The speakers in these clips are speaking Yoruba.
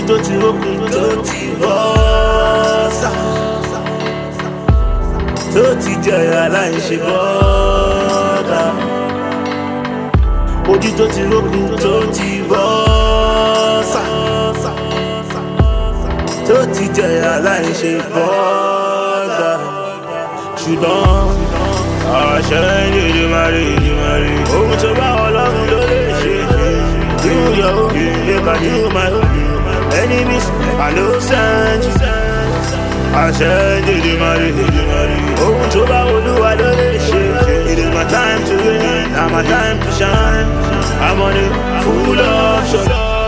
tó ti rókun tó ti bọ́sà, tó ti jẹ̀yà láì ṣe bọ́dà. Ojú tó ti rókun tó ti bọ́sà, tó ti jẹ̀yà láì ṣe bọ́dà. Ṣùgbọ́n àṣẹ ìdíje máa rí ohun tó bá Ọlọ́run ló lè ṣe. Do your own, make I do my own. Enemies, I no send you. Àṣẹ ìdíje máa rí ohun tó bá Olúwa ló lè ṣe. It is my time to reign, now my time to shine. I'm on it, full option,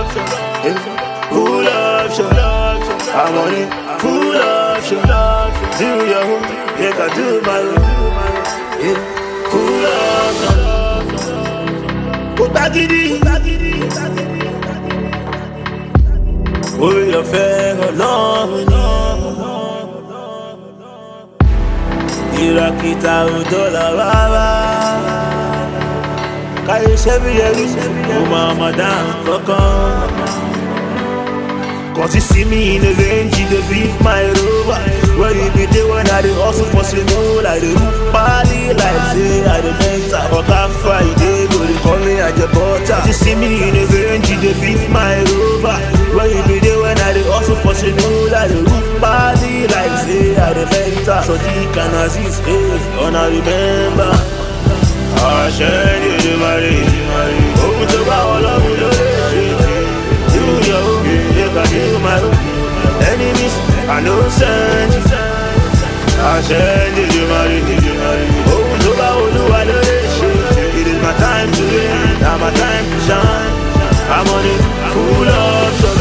full option. I'm on it, full option. Do your own, make I do my own. Full option. Go back in orí ọ̀fẹ́ Ọlọ́run ni ìràkìtà òdọ́là rárá. Káyé ṣẹ́bí ẹrú mo máa dá nǹkankan. Cause you see me in the range, you dey beat my rover. Where you be there when I dey hustle for slow, like the roof party, like say I dey mentor. Oga Friday go dey call me Ajebota. You see me in the range, you dey beat my rover. Where you be there when I dey hustle for slow, like the roof party, like say I dey mentor. So the Canazis, gonna remember. Àṣẹ ìdíje máa rí ohun tó bá Ọlọ́run ló lè ṣe. Do your own, make I do my own. Enemies, I no send you. Àṣẹ ìdíje máa rí ohun tó bá Olúwa ló lè ṣe. It is my time to reign, now my time to shine. I'm on it, full option,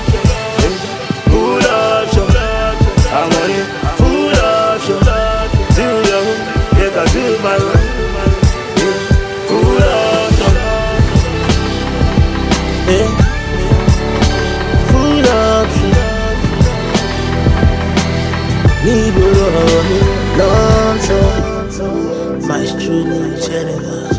full option. I'm on it, full option. Do your own, make I do my own. Full option, full option. Níbo lọ̀rọ̀ mi lọ́n sọ, Maestro ní ìṣẹ̀lẹ̀.